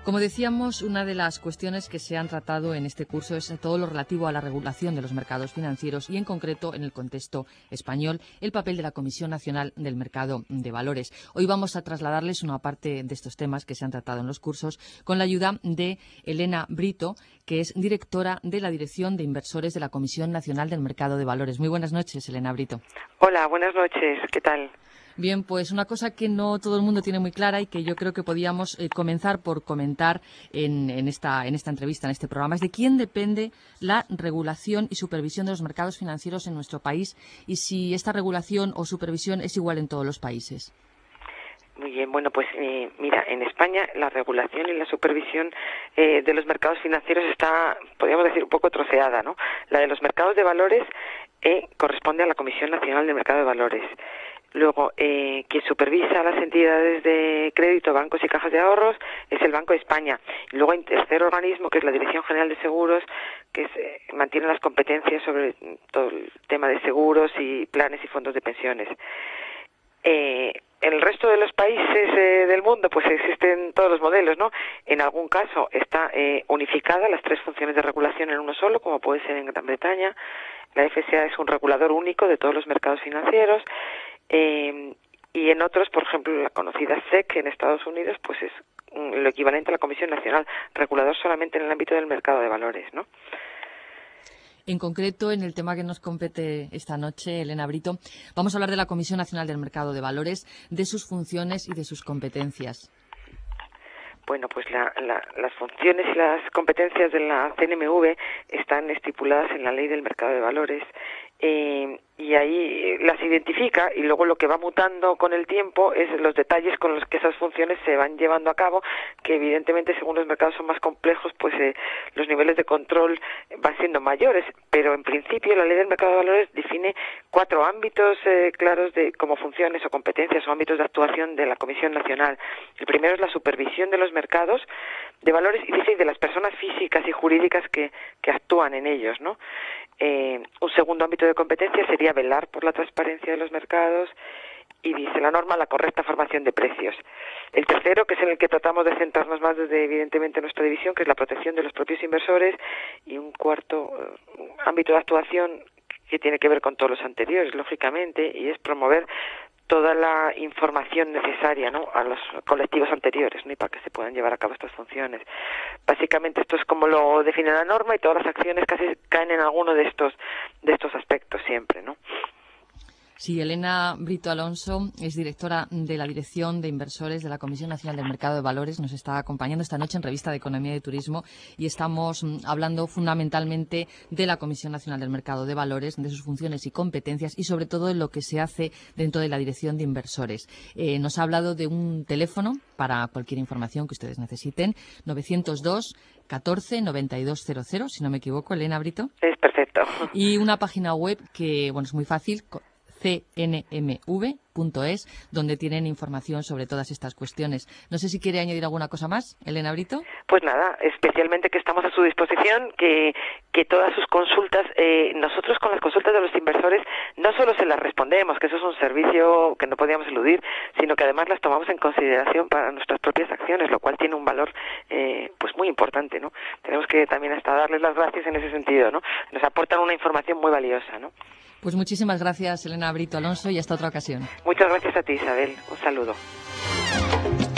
Como decíamos, una de las cuestiones que se han tratado en este curso es todo lo relativo a la regulación de los mercados financieros y, en concreto, en el contexto español, el papel de la Comisión Nacional del Mercado de Valores. Hoy vamos a trasladarles una parte de estos temas que se han tratado en los cursos con la ayuda de Elena Brito, que es directora de la Dirección de Inversores de la Comisión Nacional del Mercado de Valores. Muy buenas noches, Elena Brito. Hola, buenas noches. ¿Qué tal? Bien, pues una cosa que no todo el mundo tiene muy clara y que yo creo que podíamos comenzar por comentar en esta entrevista, en este programa, es de quién depende la regulación y supervisión de los mercados financieros en nuestro país y si esta regulación o supervisión es igual en todos los países. Muy bien, bueno, pues mira, en España la regulación y la supervisión de los mercados financieros está, podríamos decir, un poco troceada, ¿no? La de los mercados de valores corresponde a la Comisión Nacional del Mercado de Valores. Luego, quien supervisa las entidades de crédito, bancos y cajas de ahorros es el Banco de España. Y luego hay un tercer organismo, que es la Dirección General de Seguros, que mantiene las competencias sobre todo el tema de seguros y planes y fondos de pensiones. En el resto de los países del mundo pues existen todos los modelos, ¿no? En algún caso está unificada las tres funciones de regulación en uno solo, como puede ser en Gran Bretaña. La FCA es un regulador único de todos los mercados financieros. Y en otros, por ejemplo, la conocida SEC en Estados Unidos, pues es lo equivalente a la Comisión Nacional, regulador solamente en el ámbito del mercado de valores, ¿no? En concreto, en el tema que nos compete esta noche, Elena Brito, vamos a hablar de la Comisión Nacional del Mercado de Valores, de sus funciones y de sus competencias. Bueno, pues las funciones y las competencias de la CNMV están estipuladas en la Ley del Mercado de Valores y ahí las identifica, y luego lo que va mutando con el tiempo es los detalles con los que esas funciones se van llevando a cabo, que evidentemente según los mercados son más complejos, pues los niveles de control van siendo mayores, pero en principio la Ley del Mercado de Valores define 4 ámbitos claros de como funciones o competencias o ámbitos de actuación de la Comisión Nacional. El primero es la supervisión de los mercados de valores y dice de las personas físicas y jurídicas que actúan en ellos, ¿no? Un segundo ámbito de competencia sería velar por la transparencia de los mercados y, dice la norma, la correcta formación de precios. El tercero, que es en el que tratamos de centrarnos más desde evidentemente nuestra división, que es la protección de los propios inversores, y un cuarto ámbito de actuación que tiene que ver con todos los anteriores, lógicamente, y es promover toda la información necesaria, ¿no?, a los colectivos anteriores, ¿no?, y para que se puedan llevar a cabo estas funciones. Básicamente esto es como lo define la norma y todas las acciones casi caen en alguno de estos aspectos siempre, ¿no? Sí, Elena Brito Alonso es directora de la Dirección de Inversores de la Comisión Nacional del Mercado de Valores. Nos está acompañando esta noche en Revista de Economía y de Turismo y estamos hablando fundamentalmente de la Comisión Nacional del Mercado de Valores, de sus funciones y competencias y sobre todo de lo que se hace dentro de la Dirección de Inversores. Nos ha hablado de un teléfono para cualquier información que ustedes necesiten, 902 14 9200, si no me equivoco, Elena Brito. Es perfecto. Y una página web que, bueno, es muy fácil, cnmv.es, donde tienen información sobre todas estas cuestiones. No sé si quiere añadir alguna cosa más, Elena Brito. Pues nada, especialmente que estamos a su disposición, que todas sus consultas, nosotros con las consultas de los inversores no solo se las respondemos, que eso es un servicio que no podíamos eludir, sino que además las tomamos en consideración para nuestras propias acciones, lo cual tiene un valor pues muy importante, ¿no? Tenemos que también hasta darles las gracias en ese sentido, ¿no? Nos aportan una información muy valiosa, ¿no? Pues muchísimas gracias, Elena Brito Alonso, y hasta otra ocasión. Muchas gracias a ti, Isabel. Un saludo.